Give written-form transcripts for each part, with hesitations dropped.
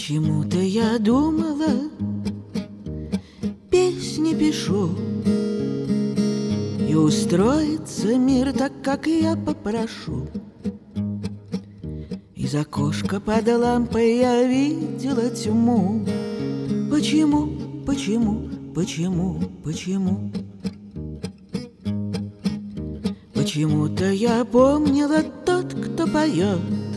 Почему-то я думала, песни пишу, и устроится мир так, как я попрошу. Из окошка под лампой я видела тьму. Почему, почему, почему, почему? Почему-то я помнила тот, кто поет,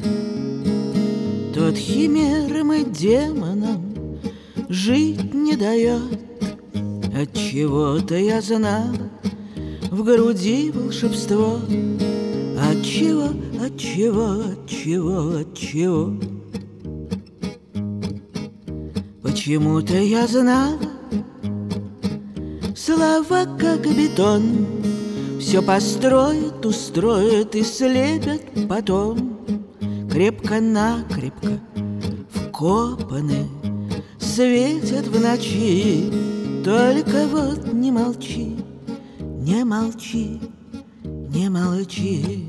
тот химерам и демонам жить не дает. Отчего-то я знала в груди волшебство. Отчего, отчего, отчего, отчего? Почему-то я знала слова как бетон, все построят, устроят и слепят потом. Крепко-накрепко вкопаны, светят в ночи. Только вот не молчи, не молчи, не молчи.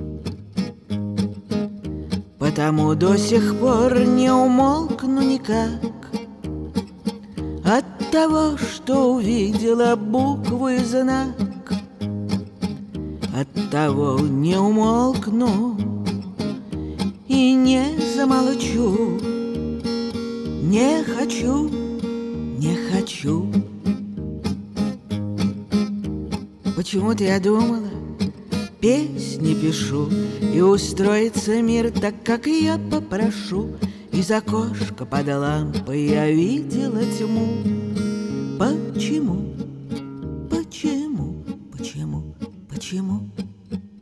Потому до сих пор не умолкну никак от того, что увидела букву и знак. От того не умолкну и не замолчу. Не хочу, не хочу. Почему-то я думала, песни пишу, и устроится мир так, как я попрошу. Из окошка под лампой я видела тьму. Почему, почему, почему, почему?